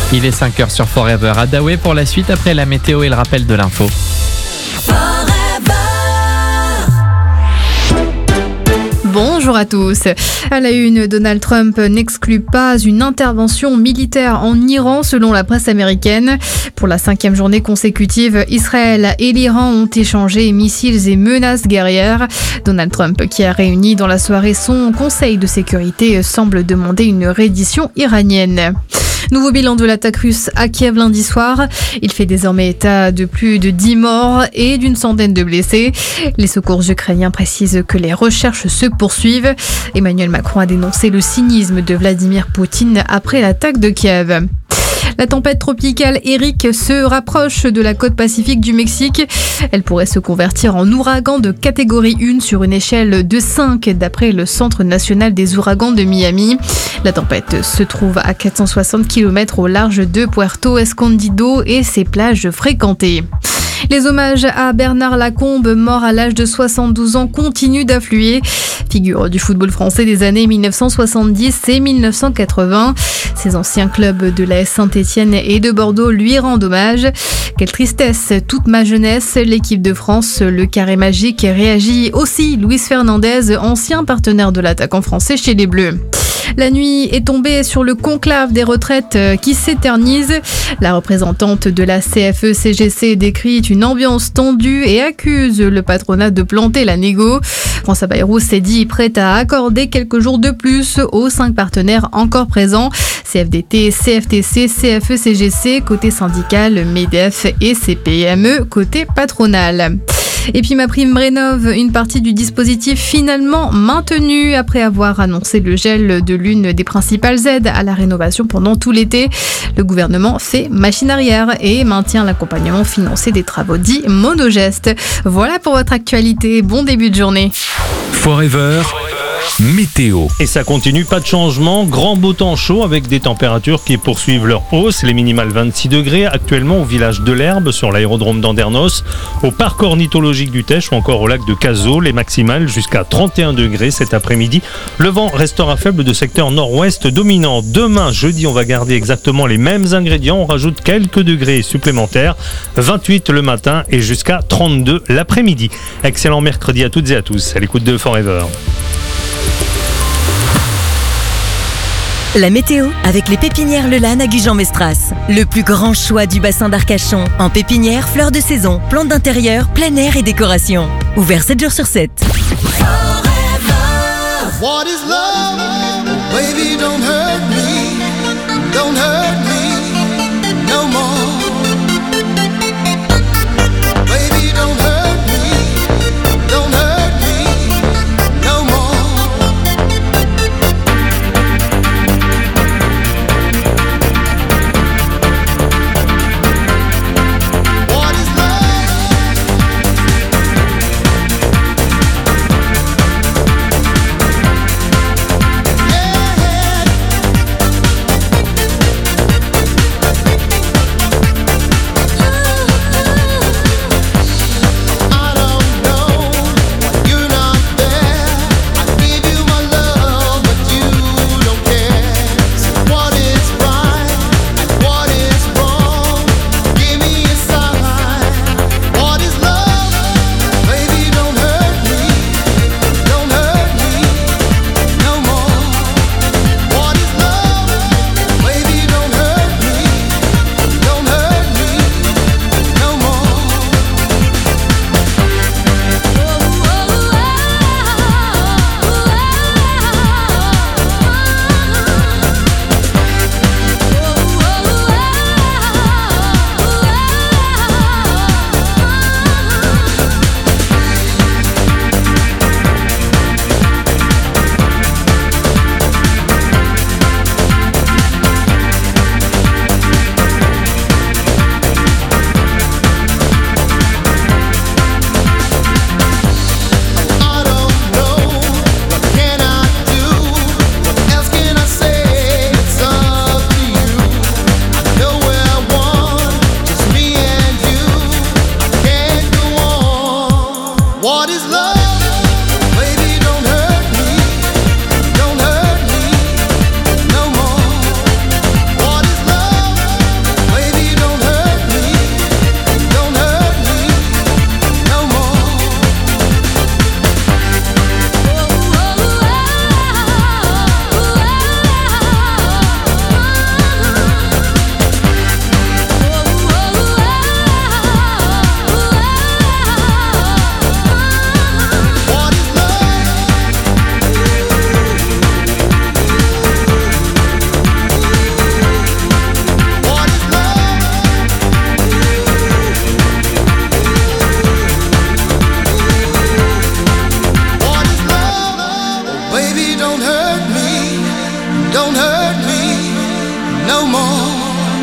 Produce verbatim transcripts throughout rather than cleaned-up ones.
Il est cinq heures sur Forever à Daoué pour la suite après la météo et le rappel de l'info. Bonjour à tous. À la une, Donald Trump n'exclut pas une intervention militaire en Iran selon la presse américaine. Pour la cinquième journée consécutive, Israël et l'Iran ont échangé missiles et menaces guerrières. Donald Trump, qui a réuni dans la soirée son conseil de sécurité, semble demander une reddition iranienne. Nouveau bilan de l'attaque russe à Kiev lundi soir. Il fait désormais état de plus de dix morts et d'une centaine de blessés. Les secours ukrainiens précisent que les recherches se poursuivent. Emmanuel Macron a dénoncé le cynisme de Vladimir Poutine après l'attaque de Kiev. La tempête tropicale Eric se rapproche de la côte pacifique du Mexique. Elle pourrait se convertir en ouragan de catégorie un sur une échelle de cinq d'après le Centre national des ouragans de Miami. La tempête se trouve à quatre cent soixante kilomètres au large de Puerto Escondido et ses plages fréquentées. Les hommages à Bernard Lacombe, mort à l'âge de soixante-douze ans, continuent d'affluer. Figure du football français des années mille neuf cent soixante-dix et mille neuf cent quatre-vingts. Ces anciens clubs de l'A S Saint-Étienne et de Bordeaux lui rendent hommage. Quelle tristesse, toute ma jeunesse, l'équipe de France, le carré magique, réagit aussi. Luis Fernandez, ancien partenaire de l'attaquant français chez les Bleus. La nuit est tombée sur le conclave des retraites qui s'éternise. La représentante de la C F E C G C décrit une ambiance tendue et accuse le patronat de planter la négo. François Bayrou s'est dit prête à accorder quelques jours de plus aux cinq partenaires encore présents. C F D T, C F T C, C F E C G C, côté syndical, MEDEF et C P M E, côté patronal. Et puis MaPrimeRénov', une partie du dispositif finalement maintenue après avoir annoncé le gel de l'une des principales aides à la rénovation pendant tout l'été. Le gouvernement fait machine arrière et maintient l'accompagnement financier des travaux dits monogestes. Voilà pour votre actualité. Bon début de journée. Forever. Météo. Et ça continue, pas de changement, grand beau temps chaud avec des températures qui poursuivent leur hausse, les minimales vingt-six degrés actuellement au village de l'Herbe sur l'aérodrome d'Andernos, au parc ornithologique du Teche ou encore au lac de Cazaux, les maximales jusqu'à trente et un degrés cet après-midi. Le vent restera faible de secteur nord-ouest dominant. Demain, jeudi, on va garder exactement les mêmes ingrédients, on rajoute quelques degrés supplémentaires, vingt-huit le matin et jusqu'à trente-deux l'après-midi. Excellent mercredi à toutes et à tous, à l'écoute de Forever. La météo avec les pépinières Le Lanne à Gujan-Mestras. Le plus grand choix du bassin d'Arcachon. En pépinière, fleurs de saison, plantes d'intérieur, plein air et décoration. Ouvert sept jours sur sept. What is love? Baby, don't hurt me. Don't hurt me no more. Baby, don't hurt me. Don't hurt me no more. What is love? more.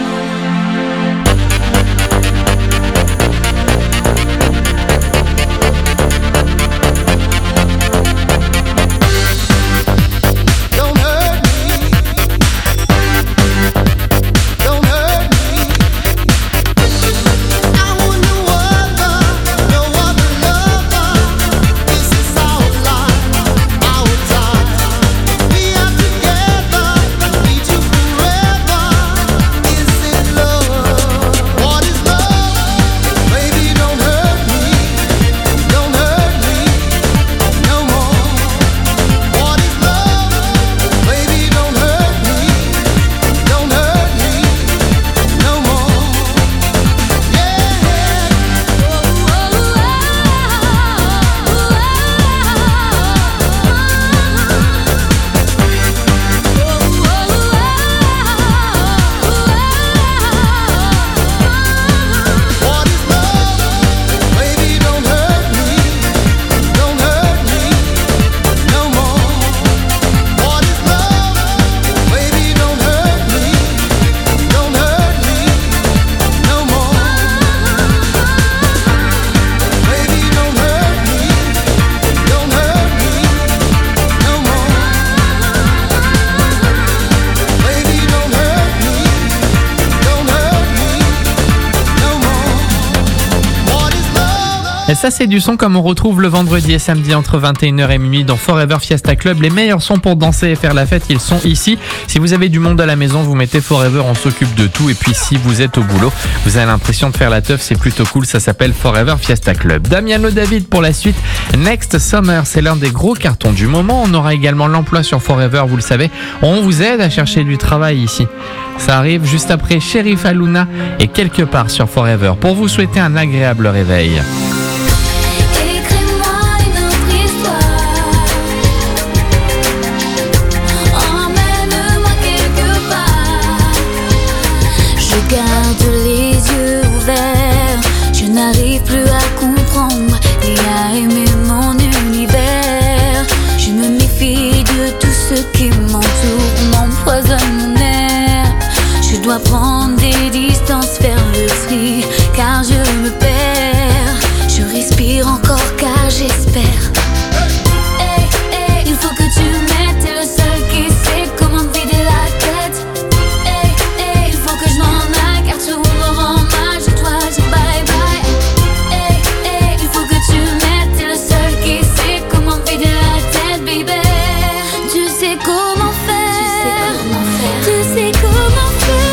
Et ça, c'est du son comme on retrouve le vendredi et samedi entre vingt et une heures et minuit dans Forever Fiesta Club. Les meilleurs sons pour danser et faire la fête, ils sont ici. Si vous avez du monde à la maison, vous mettez Forever, on s'occupe de tout. Et puis si vous êtes au boulot, vous avez l'impression de faire la teuf, c'est plutôt cool. Ça s'appelle Forever Fiesta Club. Damiano David pour la suite. Next Summer, c'est l'un des gros cartons du moment. On aura également l'emploi sur Forever, vous le savez. On vous aide à chercher du travail ici. Ça arrive juste après Sheriff Aluna et quelque part sur Forever pour vous souhaiter un agréable réveil. Garde les yeux ouverts, je n'arrive plus à comprendre et à aimer mon univers. Je me méfie de tout ce qui m'entoure, m'empoisonne mon air. Je dois prendre des distances, faire le tri, car je me perds. Je respire encore car j'espère. Hey, hey, il faut que tu m'aides, t'es le seul qui sait comment me vider la tête. Hey, hey, il faut que je m'en tout me rend mal, je dois dire bye bye. Hey, hey, il faut que tu m'aides, t'es le seul qui sait comment vider la tête, baby. Tu sais comment faire, tu sais comment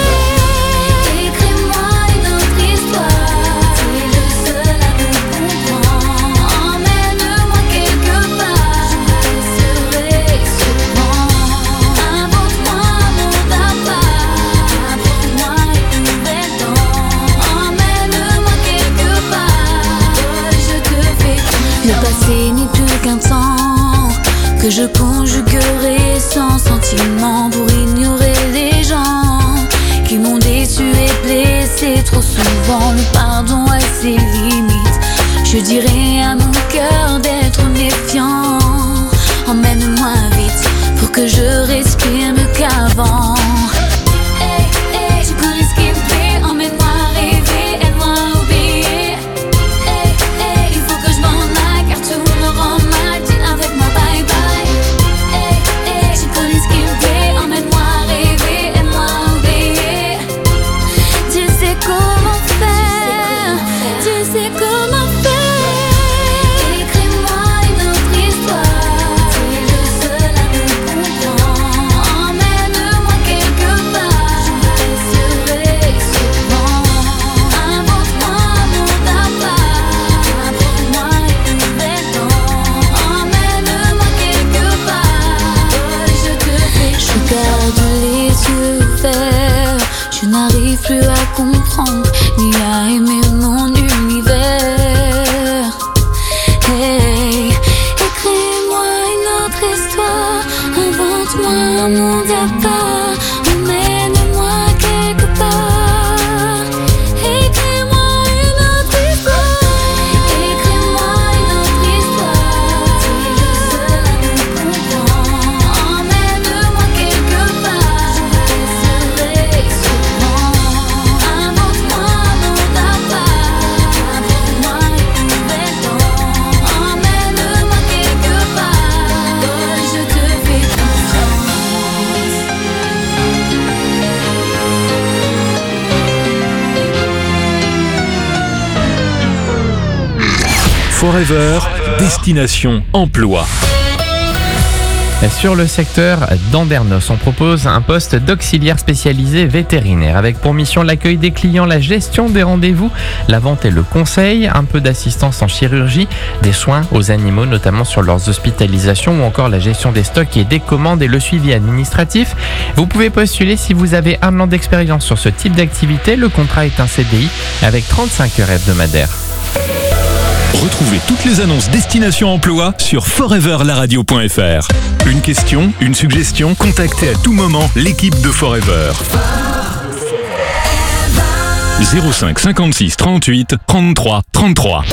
faire. Écris-moi une autre histoire, tu es le seul à me comprendre. Emmène-moi quelque part, je serai sûrement. Invente-moi mon papa, apprends-moi une nouvelle danse. Emmène-moi quelque part, je te fais confiance. Le passé n'est plus qu'un temps que je conjuguerai sans sentiment pour ignorer les gens qui m'ont déçu et blessé trop souvent. Le pardon a ses limites, je dirais à mon cœur d'être méfiant. Emmène-moi vite pour que je respire mieux qu'avant. Hey, hey, tu connais ce qui me fait, emmène-moi rêver, aide-moi à oublier. Hey, hey, il faut que je m'en aille car tout me rend mal, dis avec moi bye bye. Hey, hey, tu connais ce qui me fait, emmène-moi rêver, aide-moi à oublier. Tu sais comment faire, tu sais comment faire. Écris-moi une autre histoire, tu es le seul à me comprendre. Emmène-moi quelque part, je serai sûrement. Invente-moi mon papa, apprends-moi une nouvelle danse. Emmène-moi quelque part, je te fais. Je garde les yeux ouverts, je n'arrive plus à comprendre ni à aimer mon univers. Hey, écris-moi une autre histoire, invente-moi un monde à part, emmène-moi quelque part. Écris-moi une autre histoire, écris-moi une autre histoire, tu es le seul à me comprendre. Emmène-moi quelque part, je serai sûrement. Forever, destination emploi. Sur le secteur d'Andernos, on propose un poste d'auxiliaire spécialisé vétérinaire avec pour mission l'accueil des clients, la gestion des rendez-vous, la vente et le conseil, un peu d'assistance en chirurgie, des soins aux animaux notamment sur leurs hospitalisations ou encore la gestion des stocks et des commandes et le suivi administratif. Vous pouvez postuler si vous avez un an d'expérience sur ce type d'activité. Le contrat est un C D I avec trente-cinq heures hebdomadaires. Retrouvez toutes les annonces Destination Emploi sur forever la radio point f r. Une question, une suggestion, contactez à tout moment l'équipe de Forever. zéro cinq cinquante-six trente-huit trente-trois trente-trois.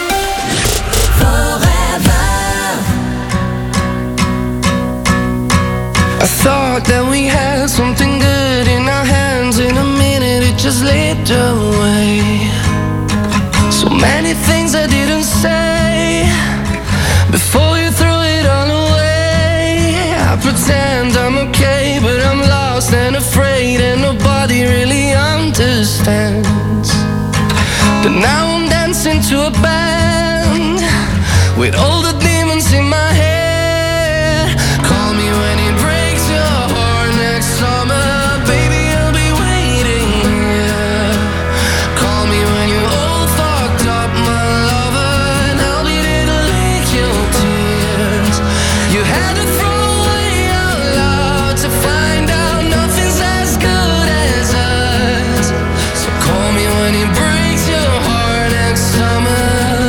I thought that we had something good in our hands. In a minute it just slipped away. So many things I didn't say before you threw it all away. I pretend I'm okay, but I'm lost and afraid, and nobody really understands. But now I'm dancing to a band with all the demons in my head. Call me when it breaks your heart next summer, baby, I'll be waiting here. Call me when you're all fucked up, my lover, and I'll be there to lick your tears. You had to throw away out loud to find out nothing's as good as us. So call me when it breaks your heart next summer.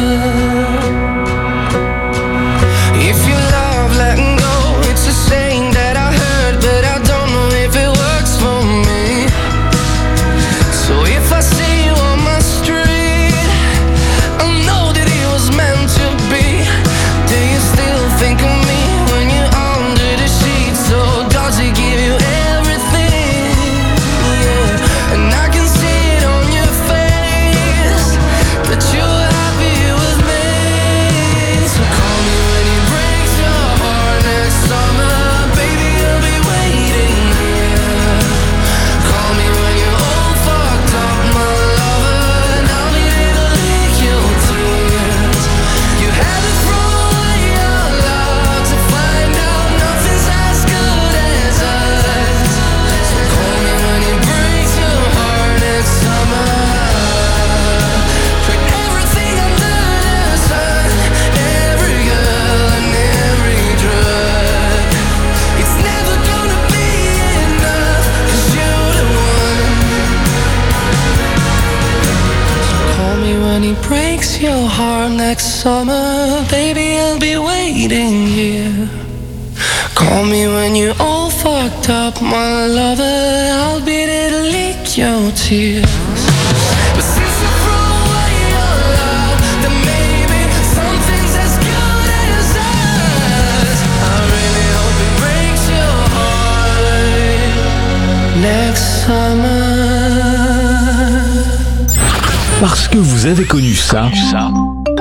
If you love letting go, it's a saying that I heard, but I don't know if it works for me. So if I see you on my street, I know that it was meant to be. Do you still think of me when you're under the sheets? So does he give you everything? Yeah, and I can see it on your face that you're happy with me. So call me when it breaks your heart next summer, baby, I'll be waiting here. Call me when you're all fucked up, my lover, and I'll be there to lick your tears. You had to throw away out loud to find out nothing's as good as us. So call me when it breaks your heart next summer. Put everything under the sun, every girl and every drug. It's never gonna be enough, 'cause you're the one. So call me when it breaks your heart next summer, baby, I'll be waiting here. Call me when you're all fucked up, my lover, I'll be there to lick your tears. But since you threw away your love, then maybe something's as good as us. I really hope it breaks your heart next summer. Parce que vous avez connu ça, ça.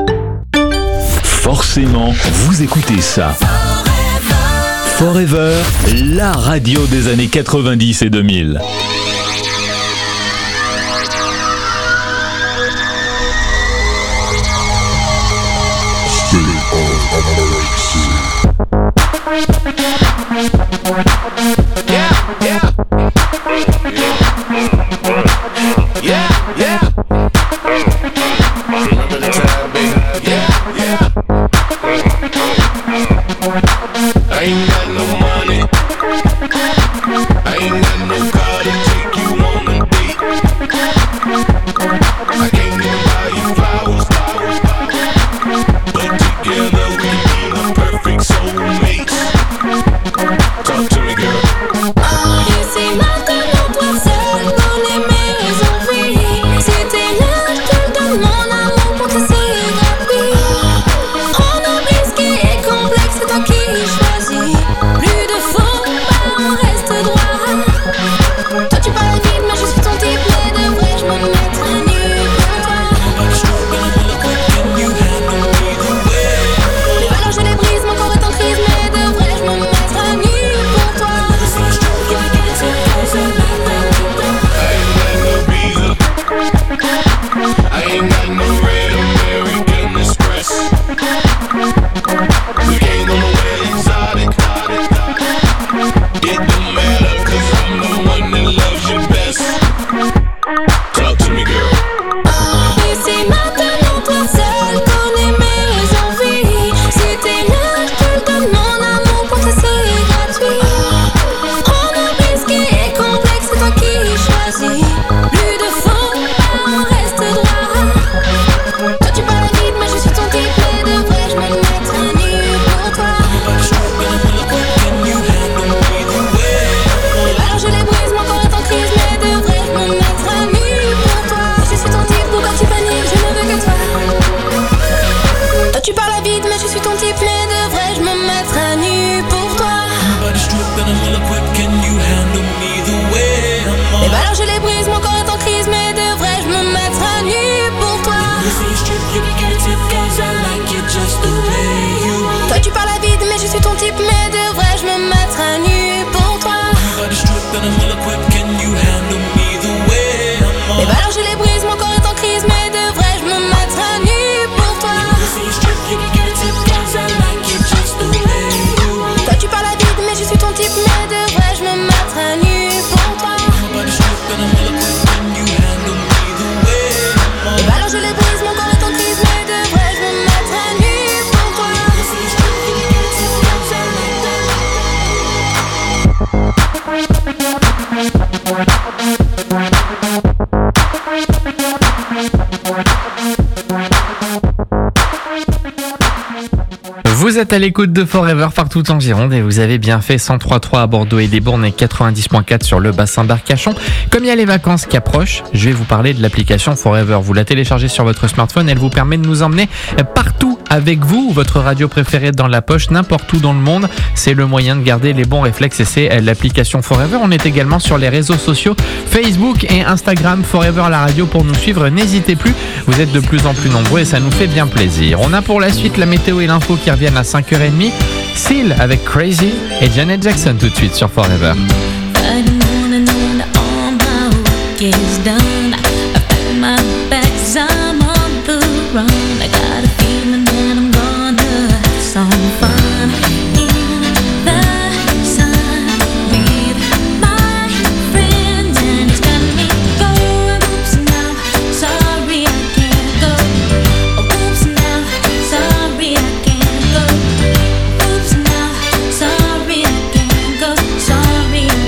Forcément, vous écoutez ça. Forever, la radio des années quatre-vingt-dix et deux mille. Yeah, yeah. Remember the time, baby. Yeah, yeah. I ain't got no money. I ain't got no car to take you on a date. I can't even buy you flowers, flowers, flowers. But together we can be the perfect soulmates. Talk to me, girl. Oh, you see, maintenant toi seul. ici. Plus de faux pas, reste droit. Toi tu parles vite mais je suis ton type. Mais devrais-je me mettre à nu pour toi? Alors je les brise, mon corps est en crise. Mais devrais-je me mettre à nu pour toi? Je suis ton type, pourquoi tu paniques? Je ne veux que toi. Toi tu parles vite mais je suis ton type. Mais devrais-je me mettre à nu pour toi? Et bah alors je les brise, mon corps est en crise. Mais devrais-je me mettre à nu pour toi? Toi tu parles vite mais je suis ton type. Mais devrais-je me mettre à nu pour toi? Et bah alors je les brise, mon corps est en crise. Mais devrais-je me mettre à nu pour toi? Toi tu parles vite mais je suis ton type. Mais devrais-je me mettre à nu pour toi? Et bah alors je les brise, mon corps est en crise. Mais devrais-je me mettre à nu pour toi? Vous êtes à l'écoute de Forever partout en Gironde et vous avez bien fait. Cent trois virgule trois à Bordeaux et Libourne et quatre-vingt-dix virgule quatre sur le bassin d'Arcachon. Comme il y a les vacances qui approchent, je vais vous parler de l'application Forever. Vous la téléchargez sur votre smartphone, elle vous permet de nous emmener partout avec vous, votre radio préférée dans la poche, n'importe où dans le monde. C'est le moyen de garder les bons réflexes et c'est l'application Forever. On est également sur les réseaux sociaux Facebook et Instagram Forever la radio pour nous suivre. N'hésitez plus, vous êtes de plus en plus nombreux et ça nous fait bien plaisir. On a pour la suite la météo et l'info qui reviennent à cinq heures trente. Seal avec Crazy et Janet Jackson tout de suite sur Forever. Sorry,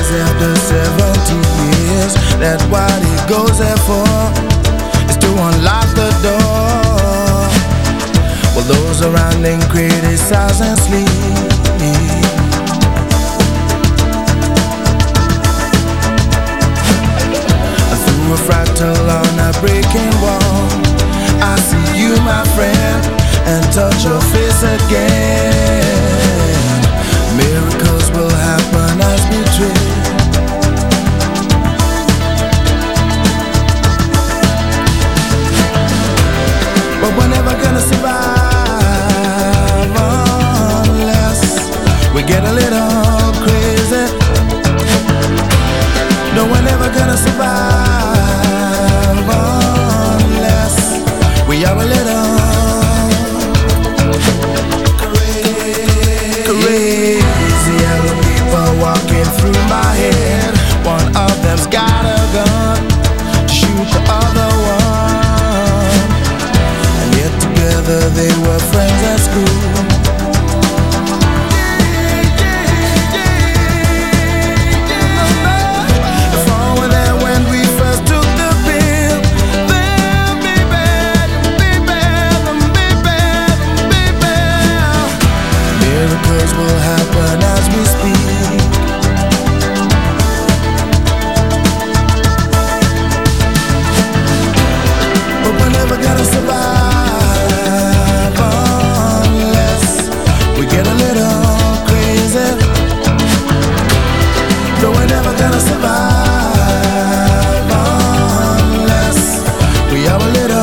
after seventy years. That's what he goes there for, is to unlock the door. Well, those around him criticize and sleep. Through a fractal on a breaking wall, I see you, my friend, and touch your face again. Miracles will happen as we dream. But we're never gonna survive unless we get a little crazy. No, we're never gonna survive unless we are a little crazy. Yellow people walking through my head. One of them's got a gun to shoot the other one. And yet together they were friends at school. Will happen as we speak. But we're never gonna survive unless we get a little crazy. No, we're never gonna survive unless we are a little.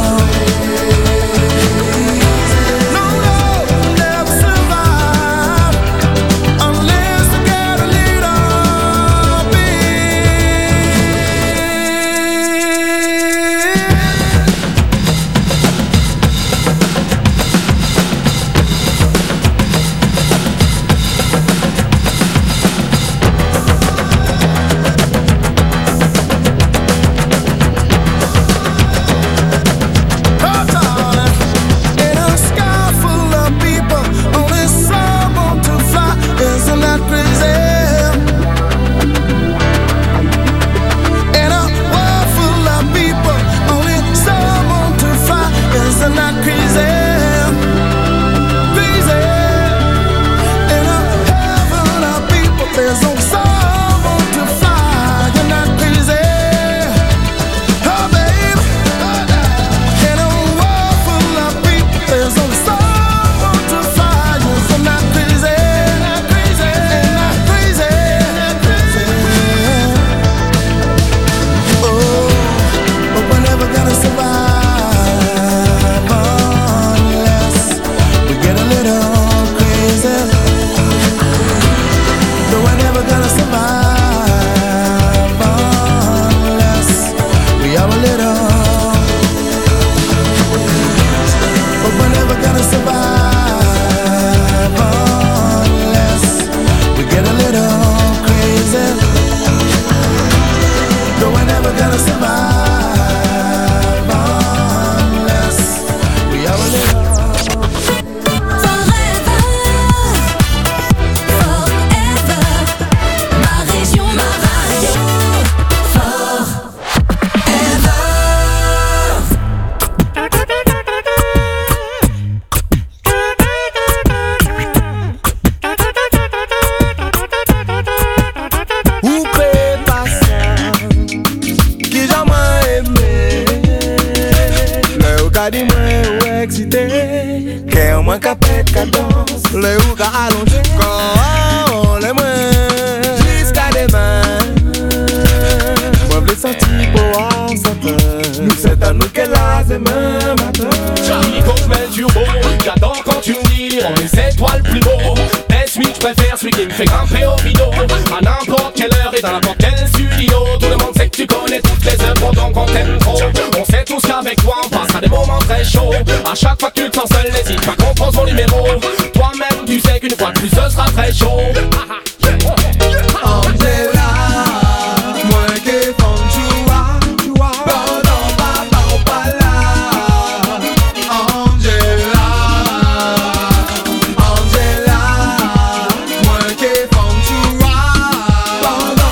À chaque fois que tu te sens seul, n'hésite pas qu'on prend son numéro. Toi-même, tu sais qu'une fois de plus, ce sera très chaud. Angela, moi qui font joie, pendant papa ou pas là. Angela, Angela, moi qui font joie, pendant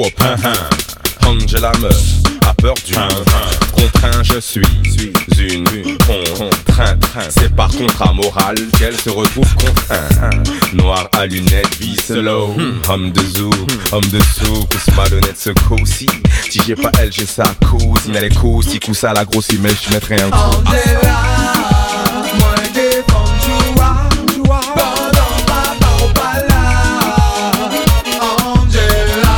copain. Angela meurt, a peur du contraint, je suis une contrainte. C'est par contre amoral qu'elle se retrouve contrainte. Noir à lunettes, vie slow, homme de zoo, homme de souk, ce malhonnête ce co-si. Si j'ai pas elle, j'ai sa cousine, elle est co si coup ça la grossit, mais je mettrai un coup. Angela, moi défends joie, joie, pendant papa au pala. Angela,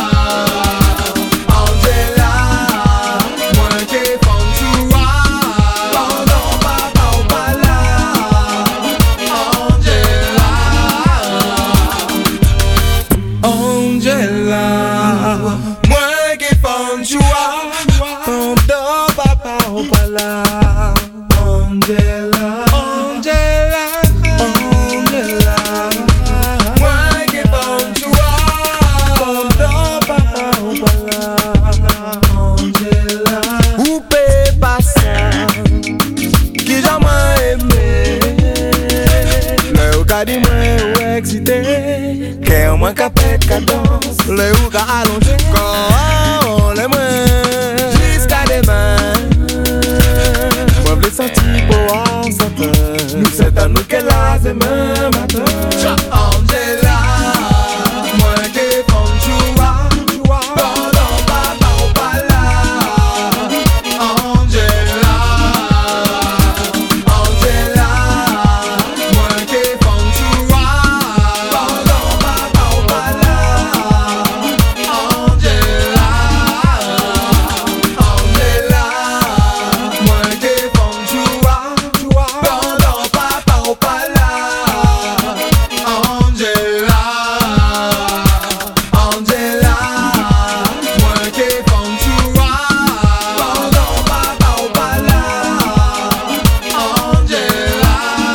Angela, moi défends joie, pendant papa au pala. Angela, Angela, moi défends joie, pendant papa au pala. Angela, Angela, Angela, moi qui pense toi, pendant papa au pala. Angela, où peut passer, qui jamais aimé, le ou qu'a dit moi ou excité, qu'est-ce moi qu'a fait qu'a danse, le ou qu'a allongé, quand le moi jusqu'à demain. Les sentis pour un certain. Nous c'est à nous qu'elle a demain matin. Angela, moi qui font joie, pendant papa au pala. Angela, Angela, moi qui font joie, pendant papa au pala. Angela, Angela, moi qui pendant papa au pala. Angela, Angela, moi qui font joie, pendant papa au pala. Angela.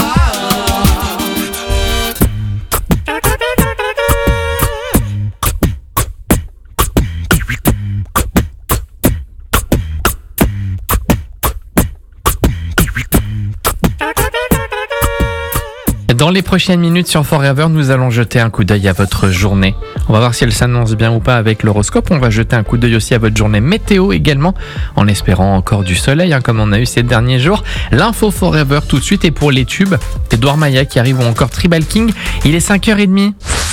Dans les prochaines minutes sur Forever, nous allons jeter un coup d'œil à votre journée. On va voir si elle s'annonce bien ou pas avec l'horoscope. On va jeter un coup d'œil aussi à votre journée météo également, en espérant encore du soleil, hein, comme on a eu ces derniers jours. L'info Forever tout de suite, et pour les tubes, Edouard Maia qui arrive ou encore Tribal King. Il est cinq heures trente.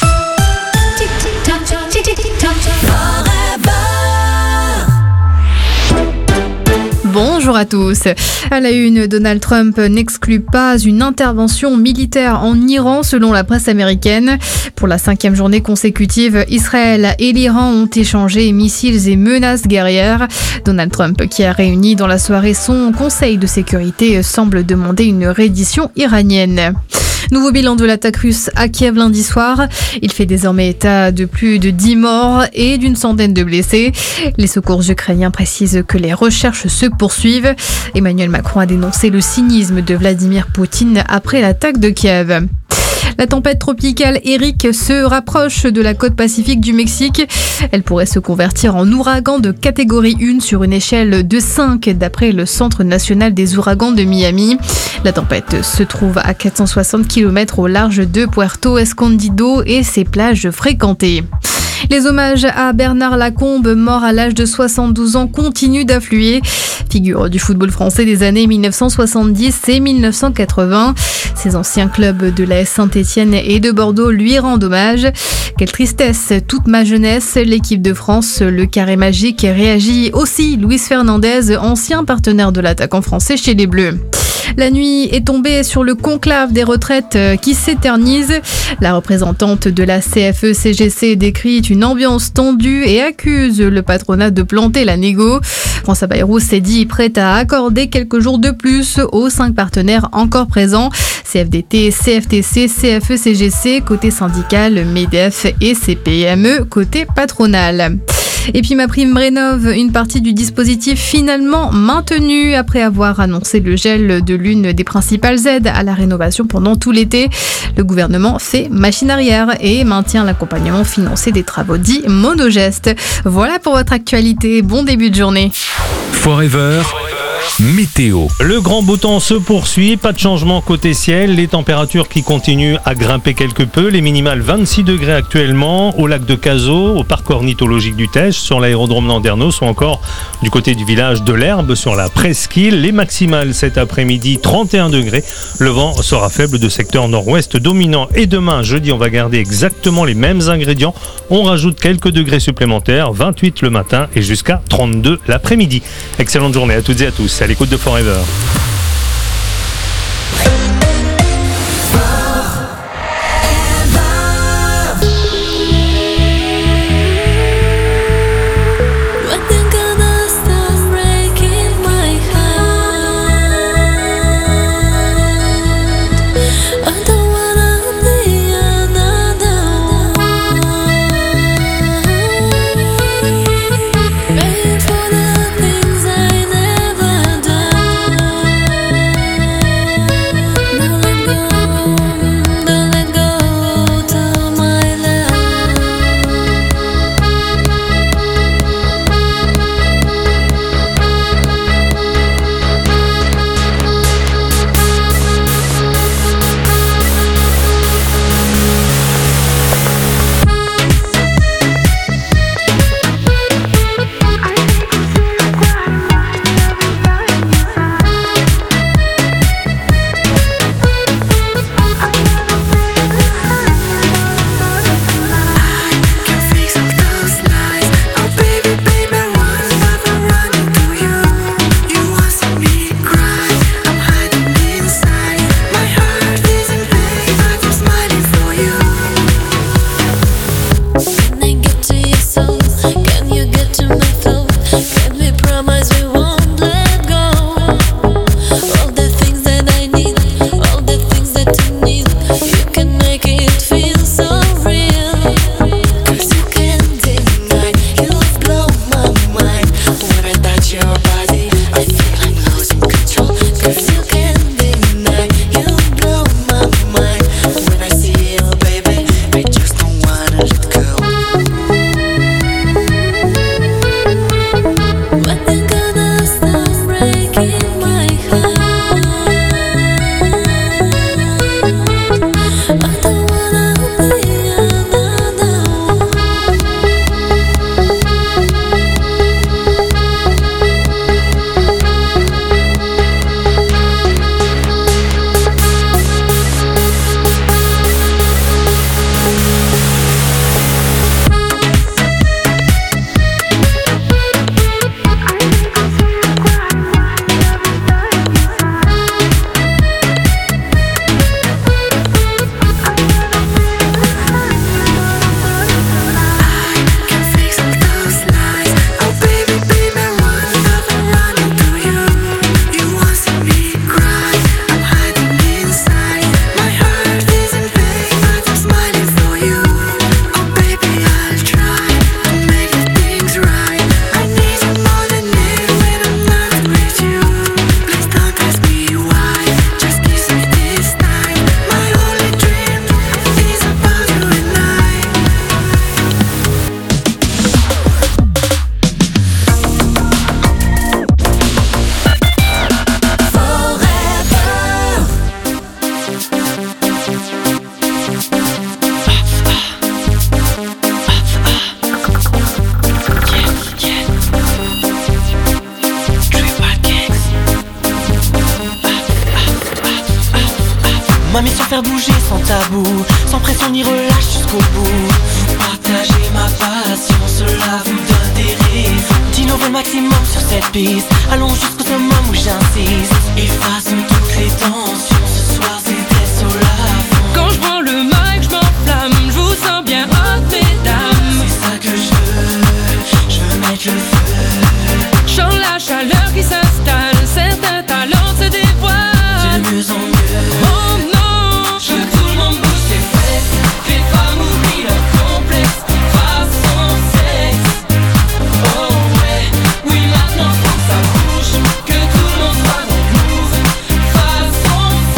Bonjour à tous. À la une, Donald Trump n'exclut pas une intervention militaire en Iran selon la presse américaine. Pour la cinquième journée consécutive, Israël et l'Iran ont échangé missiles et menaces guerrières. Donald Trump, qui a réuni dans la soirée son conseil de sécurité, semble demander une reddition iranienne. Nouveau bilan de l'attaque russe à Kiev lundi soir. Il fait désormais état de plus de dix morts et d'une centaine de blessés. Les secours ukrainiens précisent que les recherches se poursuivent. Emmanuel Macron a dénoncé le cynisme de Vladimir Poutine après l'attaque de Kiev. La tempête tropicale Eric se rapproche de la côte pacifique du Mexique. Elle pourrait se convertir en ouragan de catégorie un sur une échelle de cinq d'après le Centre national des ouragans de Miami. La tempête se trouve à quatre cent soixante kilomètres au large de Puerto Escondido et ses plages fréquentées. Les hommages à Bernard Lacombe, mort à l'âge de soixante-douze ans, continuent d'affluer. Figure du football français des années mille neuf cent soixante-dix et mille neuf cent quatre-vingts. Ses anciens clubs de l'A S Saint-Étienne et de Bordeaux lui rendent hommage. Quelle tristesse, toute ma jeunesse, l'équipe de France, le carré magique, réagit aussi. Luis Fernandez, ancien partenaire de l'attaquant français chez les Bleus. La nuit est tombée sur le conclave des retraites qui s'éternise. La représentante de la C F E C G C décrit une ambiance tendue et accuse le patronat de planter la négo. François Bayrou s'est dit prête à accorder quelques jours de plus aux cinq partenaires encore présents. C F D T, C F T C, C F E C G C, côté syndical, MEDEF et C P M E, côté patronal. Et puis MaPrimeRénov', une partie du dispositif finalement maintenue après avoir annoncé le gel de l'une des principales aides à la rénovation pendant tout l'été. Le gouvernement fait machine arrière et maintient l'accompagnement financier des travaux dits monogestes. Voilà pour votre actualité. Bon début de journée. Forever, météo. Le grand beau temps se poursuit, pas de changement côté ciel, les températures qui continuent à grimper quelque peu, les minimales vingt-six degrés actuellement au lac de Cazaux, au parc ornithologique du Teche, sur l'aérodrome d'Andernos ou encore du côté du village de l'Herbe sur la presqu'île. Les maximales cet après-midi trente et un degrés, le vent sera faible de secteur nord-ouest dominant et demain jeudi on va garder exactement les mêmes ingrédients, on rajoute quelques degrés supplémentaires, vingt-huit le matin et jusqu'à trente-deux l'après-midi. Excellente journée à toutes et à tous, à l'écoute de Forever. Ma mission faire bouger sans tabou, sans pression ni relâche jusqu'au bout. Partager ma passion, cela vous donne des raisons d'innover le maximum sur cette piste. Allons jusqu'au summum où j'insiste. Effaçons toutes les tensions, ce soir c'était sur la fond. Quand je prends le mic, je m'enflamme, je vous sens bien hot mesdames. C'est ça que je veux, je veux mettre le feu. Chant la chaleur qui s'installe, certains talents se dévoilent. De mieux en mieux. Oh non, je veux que tout le monde bouge ses fesses. Les femmes oublient leur complexe, façon sexe. Oh ouais, oui maintenant faut que ça bouge, que tout le monde soit dans le move. Façon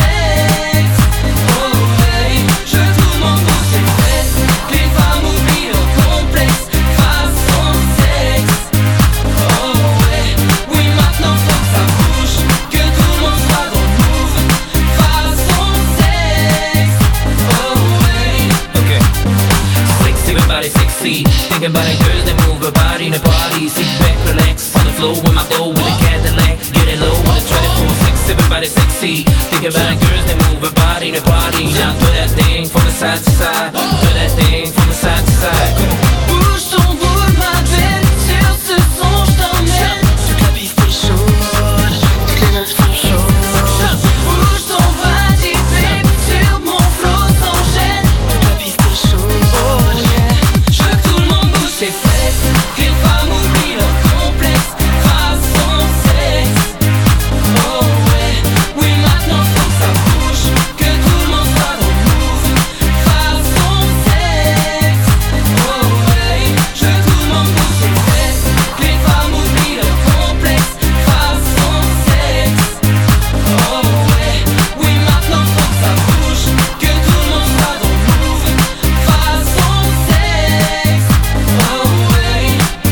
see. Think about girls that move her body to body. Now throw that thing from the side to side. Throw that thing from the side to side. Bouge ton boule, ma belle, sur ce son, je t'emmène. Toute la piste est chaude, toutes les meufs sont chaudes. Bouge ton body, baby, sur mon flow sans gêne. Toute la piste est chaude, yeah. Je veux que tout le monde bouge ses fesses. Que les femmes oublient leur complexe. Façon sexe. Oh ouais, oui maintenant faut que ça bouge. Que tout le monde soit dans le move. Façon sexe. Oh ouais, je veux que tout le monde bouge ses fesses. Que les femmes oublient leur complexe. Façon sexe. Oh ouais, oui maintenant faut que ça bouge. Que tout le monde soit dans le move. Façon sexe. Oh ouais.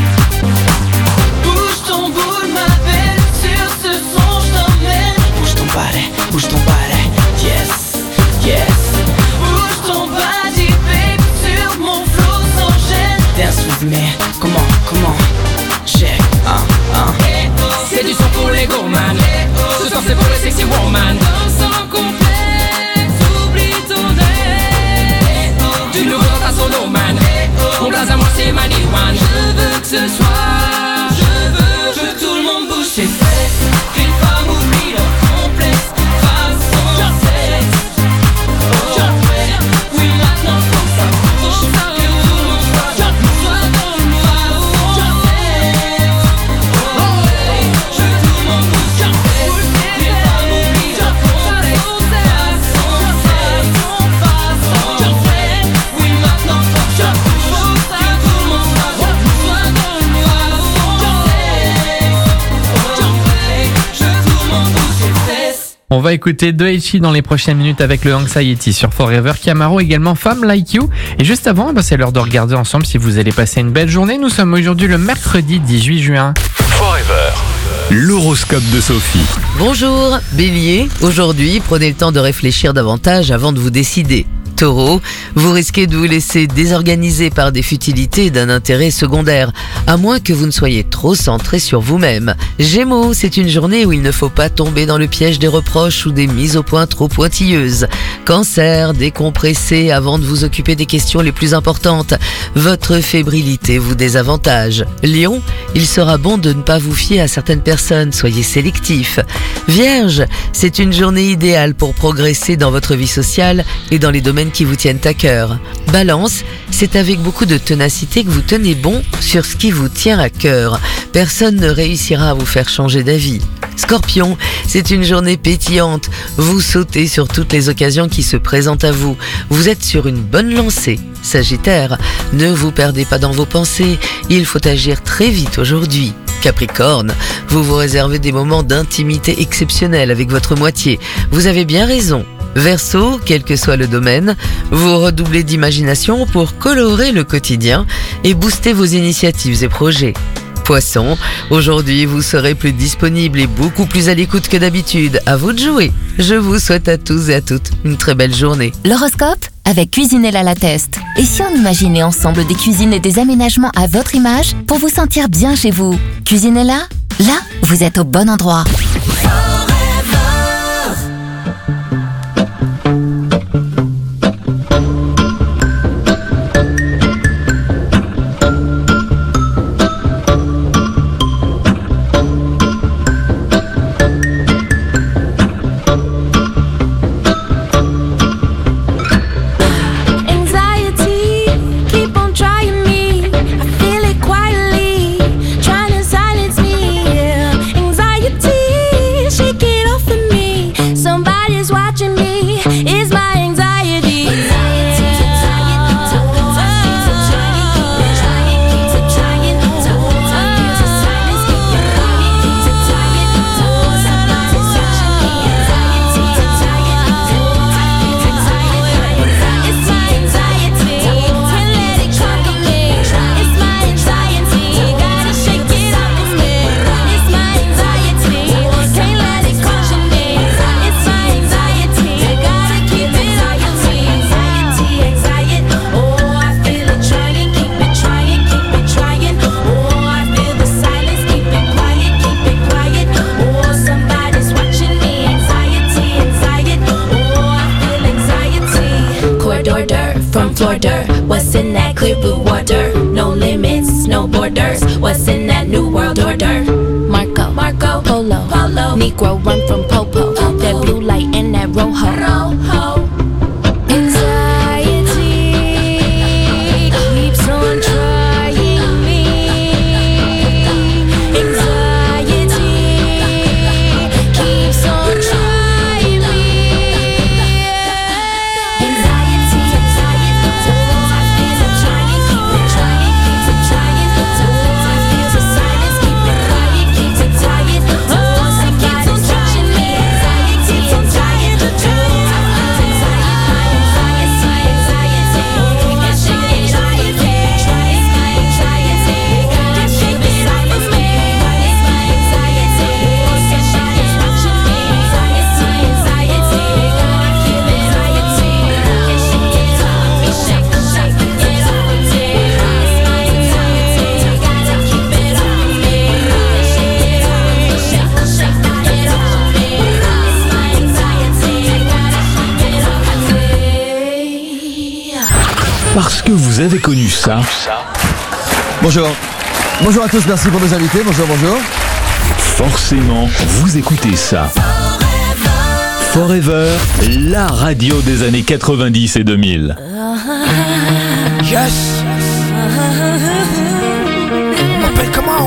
Bouge ton boule, ma belle, sur ce son, je t'emmène. Bouge ton balai, bouge ton balai, yes, yes. Bouge ton body, baby, sur mon flow sans gêne. Dance with me, comment, comment, check, ah, ah. C'est du son pour les gourmands, ce soir c'est pour les sexy woman. Danse sans complexe, oublie ton ex. Du nouveau dans ta solo man, mon blaze à moi c'est Maniwan. Je veux que ce soit, je veux, je veux que tout le monde bouge ses fesses. Que les femmes oublient leur complexe, façon sexe. Oh ouais, oui maintenant faut que ça bouge. Que tout le monde soit dans le soit dans le façon sexe. Oh ouais, je veux que tout le monde bouge ses fesses. Que les femmes oublient leur complexe, façon sexe. Façon sexe, oui maintenant faut que ça bouge. Que tout le monde soit dans le soit dans le façon sexe. Oh ouais, je veux que tout le monde bouge ses fesses. On va écouter De Heichi dans les prochaines minutes avec le Anxiety sur Forever. Camaro également, Femme Like You. Et juste avant, bah, c'est l'heure de regarder ensemble si vous allez passer une belle journée. Nous sommes aujourd'hui le mercredi dix-huit juin. Forever. L'horoscope de Sophie. Bonjour, Bélier. Aujourd'hui, prenez le temps de réfléchir davantage avant de vous décider. Taureau, vous risquez de vous laisser désorganiser par des futilités d'un intérêt secondaire, à moins que vous ne soyez trop centré sur vous-même. Gémeaux, c'est une journée où il ne faut pas tomber dans le piège des reproches ou des mises au point trop pointilleuses. Cancer, décompressez avant de vous occuper des questions les plus importantes. Votre fébrilité vous désavantage. Lion, il sera bon de ne pas vous fier à certaines personnes, soyez sélectif. Vierge, c'est une journée idéale pour progresser dans votre vie sociale et dans les domaines qui vous tiennent à cœur. Balance, c'est avec beaucoup de ténacité que vous tenez bon sur ce qui vous tient à cœur. Personne ne réussira à vous faire changer d'avis. Scorpion, c'est une journée pétillante. Vous sautez sur toutes les occasions qui se présentent à vous. Vous êtes sur une bonne lancée. Sagittaire, ne vous perdez pas dans vos pensées. Il faut agir très vite aujourd'hui. Capricorne, vous vous réservez des moments d'intimité exceptionnels avec votre moitié. Vous avez bien raison. Verseau, quel que soit le domaine, vous redoublez d'imagination pour colorer le quotidien et booster vos initiatives et projets. Poisson, aujourd'hui vous serez plus disponible et beaucoup plus à l'écoute que d'habitude. À vous de jouer. Je vous souhaite à tous et à toutes une très belle journée. L'horoscope avec Cuisinella La Teste. Et si on imaginait ensemble des cuisines et des aménagements à votre image pour vous sentir bien chez vous? Cuisinella, là, vous êtes au bon endroit. Trying to silence me, yeah. Anxiety shorter. What's in that clear blue water? No limits, no borders. What's in that new world order? Marco, Marco, Polo, Polo. Negro run from Popo. Popo. That blue light and that rojo. Rojo. Anxiety keeps on trying me. Anxiety keeps on trying me. Anxiety, anxiety, so I feel I'm trying, keep it trying, keep it trying. So I feel the silence, keep it quiet, keep it tired. Oh, I keep on touching me. Anxiety, anxiety, the truth. Parce que vous avez connu ça. Bonjour. Bonjour à tous, merci pour nos invités. Bonjour, bonjour. Forcément, vous écoutez ça. Forever, la radio des années quatre-vingt-dix et deux mille. Yes. M'appelle comment?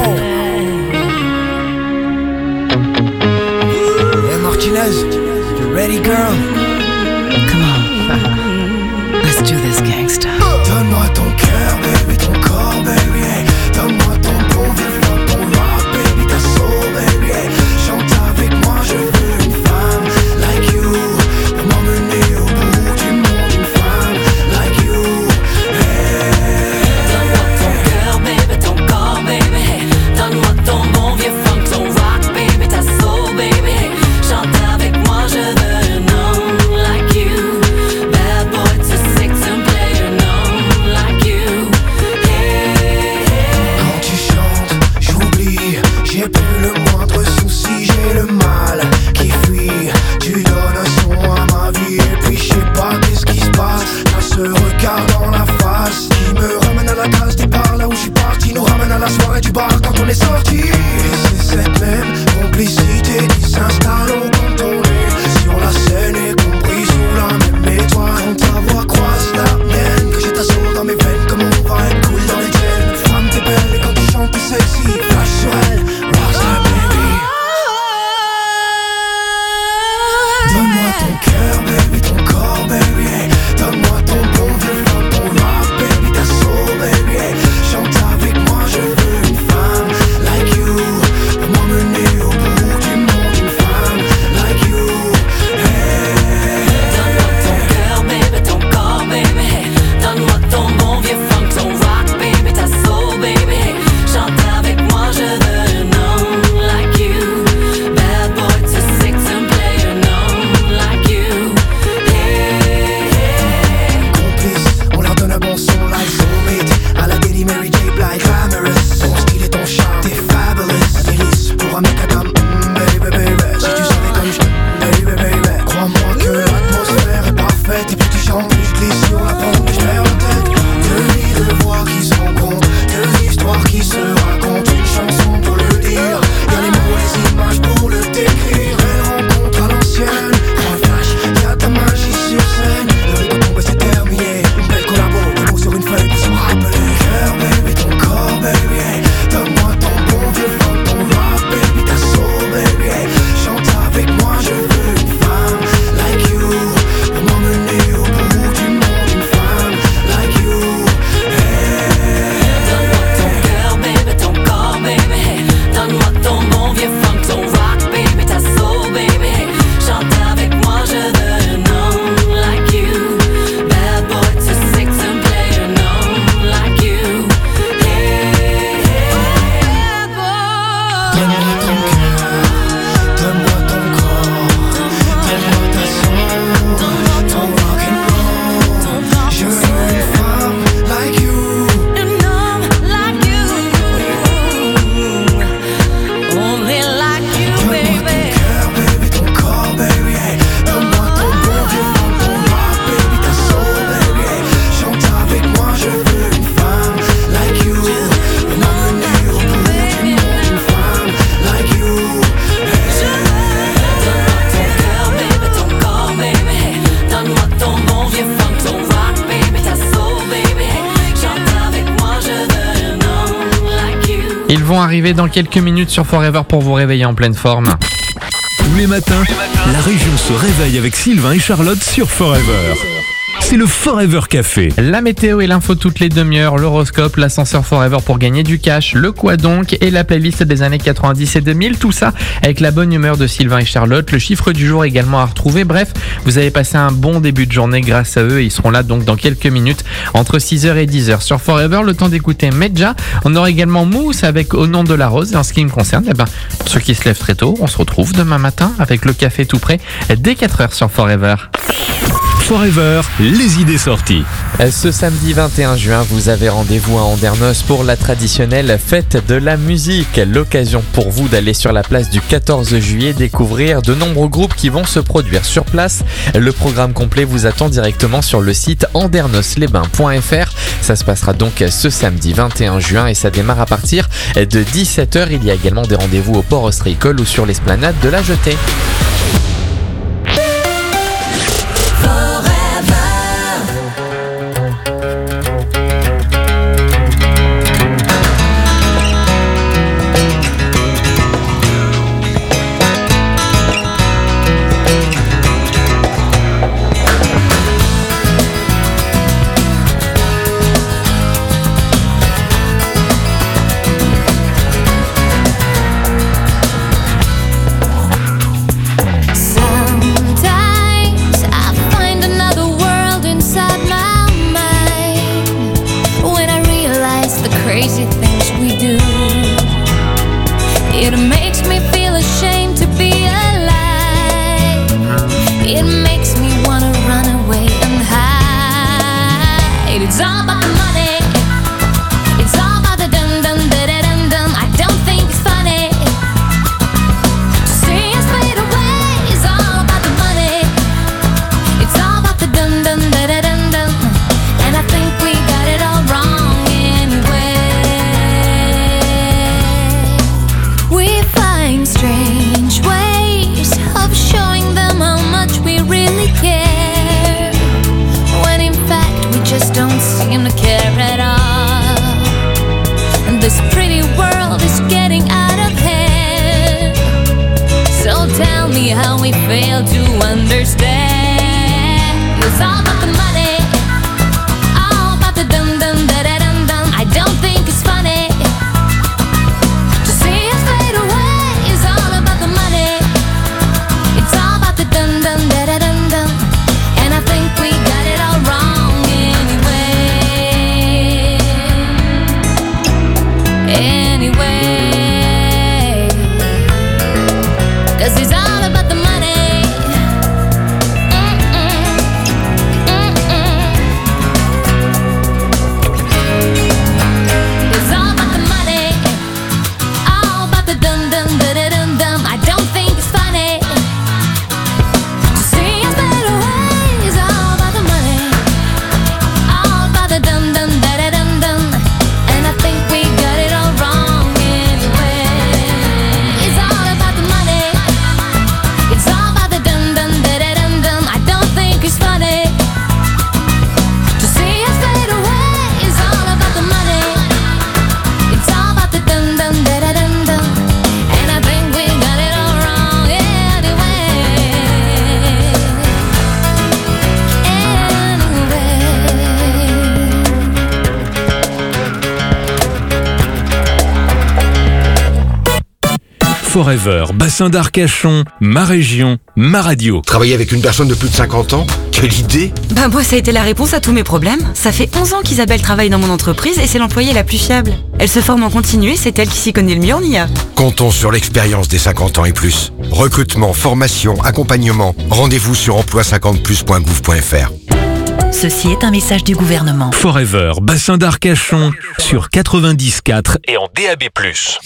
Hey Martinez, you ready girl? Come on. Let's do this, gangsta. Donne-moi ton cœur, baby, ton corps, baby, hey. Donne-moi ton bon vivant, ton rock, baby, ta soul, baby, hey. Chante avec moi, je veux une femme like you. Pour m'emmener au bout du monde, une femme like you, hey. Donne-moi ton cœur, baby, ton corps, baby, hey. Donne-moi ton bon vieux funk, ton rock, baby, ta soul, baby, hey. Chante avec moi, je veux un homme like you. Bad boy to six and player, no like you. Quand tu chantes, j'oublie, j'ai plus le moindre souci, j'ai le mal qui fuit. Tu donnes un son à ma vie et puis je sais pas qu'est-ce qui se passe. T'as ce regard dans la face qui me ramène à la case départ, là où je suis parti, nous ramène à la soirée du bar quand on est sorti. Et c'est cette même complicité qui s'installe au quand on est sur la scène et compris sous la même étoile. Quand ta voix croise la mienne, que j'ai ta soul dans mes veines, comme on va être cool dans les chaînes. Femme t'es belle et quand tu chantes t'es sexy, flash sur elle, rockstar baby. Donne-moi ton cœur baby, ton corps baby, hey. Donne-moi ton bon vieux funk, ton rock baby, ta soul baby, hey. Chante avec moi, je veux une femme like you. Pour m'emmener au bout du monde, une femme Ils vont arriver dans quelques minutes sur Forever pour vous réveiller en pleine forme. Tous les matins, la région se réveille avec Sylvain et Charlotte sur Forever. C'est le Forever Café. La météo et l'info toutes les demi-heures, l'horoscope, l'ascenseur Forever pour gagner du cash, le quoi donc et la playlist des années quatre-vingt-dix et deux mille. Tout ça avec la bonne humeur de Sylvain et Charlotte. Le chiffre du jour également à retrouver. Bref, vous avez passé un bon début de journée grâce à eux et ils seront là donc dans quelques minutes entre six heures et dix heures sur Forever. Le temps d'écouter Medja. On aura également Mousse avec Au nom de la rose. Et en ce qui me concerne, eh ben, pour ceux qui se lèvent très tôt, on se retrouve demain matin avec le café tout prêt dès quatre heures sur Forever. Forever, les idées sorties. Ce samedi vingt et un juin, vous avez rendez-vous à Andernos pour la traditionnelle fête de la musique. L'occasion pour vous d'aller sur la place du quatorze juillet, découvrir de nombreux groupes qui vont se produire sur place. Le programme complet vous attend directement sur le site andernos les bains point f r. Ça se passera donc ce samedi vingt et un juin et ça démarre à partir de dix-sept heures. Il y a également des rendez-vous au port Austricole ou sur l'esplanade de la Jetée. Forever, bassin d'Arcachon, ma région, ma radio. Travailler avec une personne de plus de cinquante ans? Quelle idée! Bah moi ça a été la réponse à tous mes problèmes. Ça fait onze ans qu'Isabelle travaille dans mon entreprise et c'est l'employée la plus fiable. Elle se forme en continu et c'est elle qui s'y connaît le mieux en I A. Comptons sur l'expérience des cinquante ans et plus. Recrutement, formation, accompagnement. Rendez-vous sur emploi cinquante plus point gouv point f r. Ceci est un message du gouvernement. Forever, bassin d'Arcachon, sur quatre-vingt-dix virgule quatre et en D A B plus.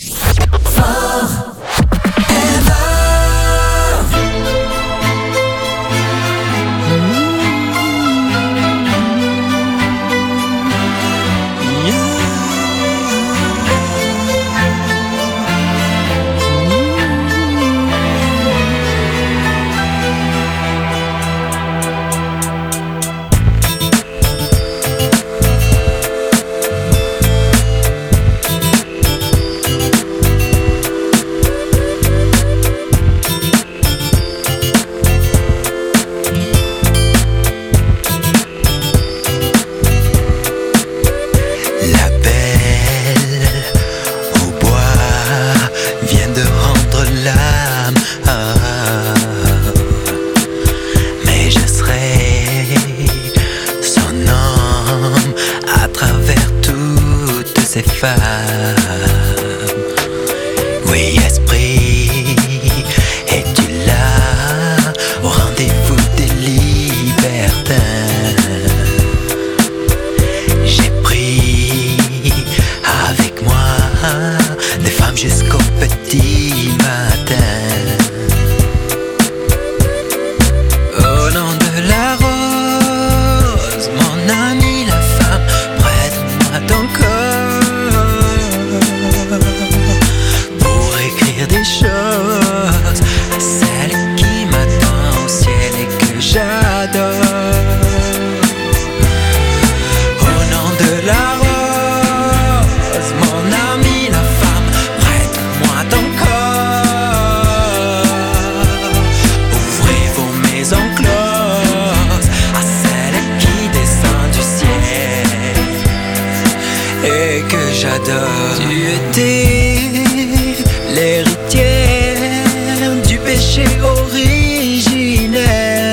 péché originel.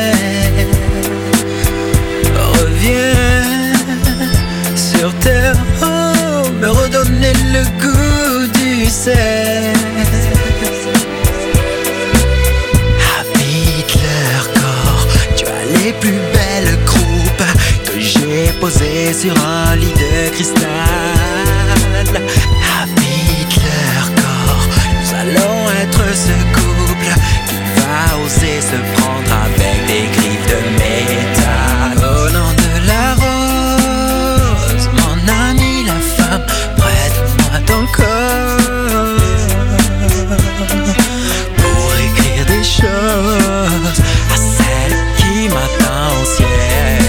Reviens sur terre, oh, me redonner le goût du sel. Habite leur corps, tu as les plus belles croupes que j'ai posées sur un lit de cristal. Habite leur corps, nous allons être ce couple qui va oser se prendre avec des griffes de métal. Au nom de la rose, mon ami la femme, prête-moi ton corps pour écrire des choses à celle qui m'attend au ciel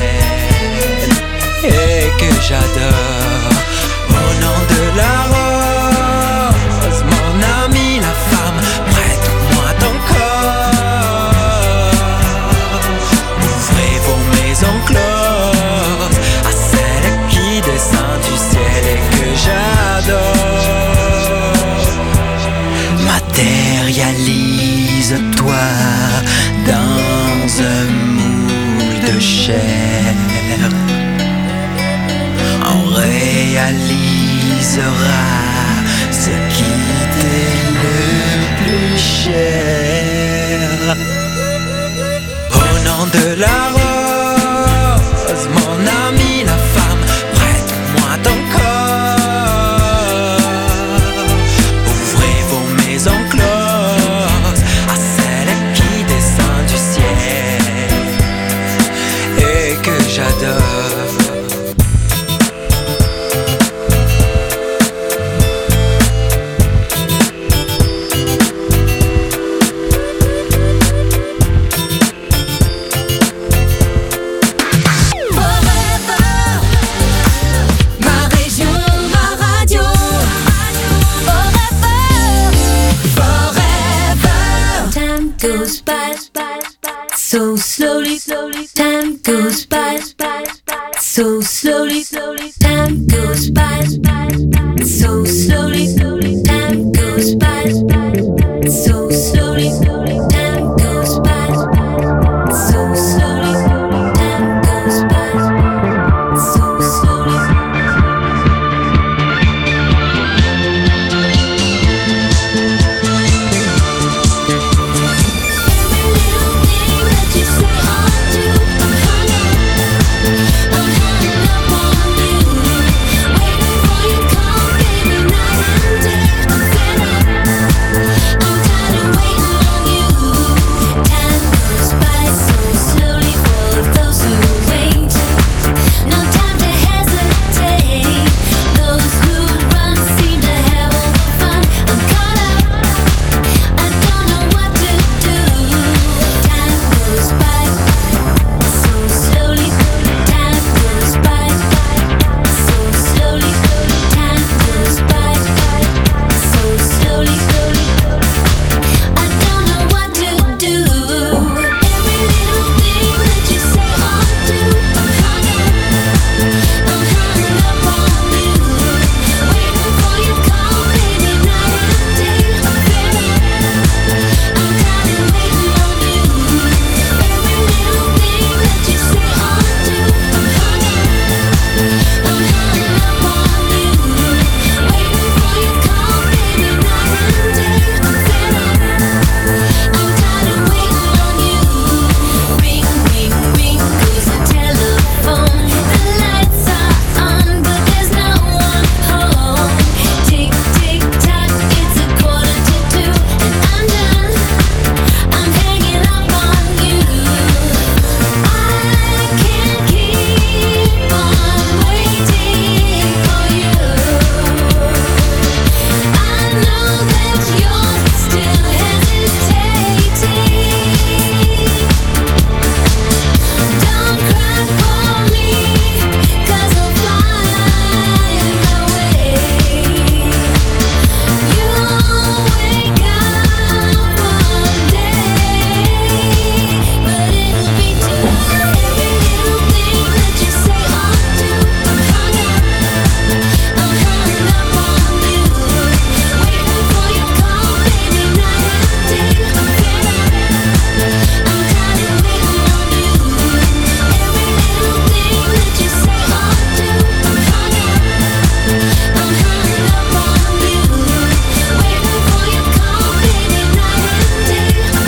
et que j'adore. Au nom de la rose, mon ami la femme, prête-moi ton corps. Ouvrez vos maisons closes à celle qui descend du ciel et que j'adore. Matérialise-toi dans un moule de chair. On réalisera ce qui t'est le plus cher. Au nom de la rose, mon ami la femme, prête-moi ton corps. Ouvrez vos maisons closes à celle qui descend du ciel et que j'adore. Ma région, ma radio. Forever, forever. Time goes by so slowly. Time goes by so slowly. Time goes by so slowly. Time goes by so slowly.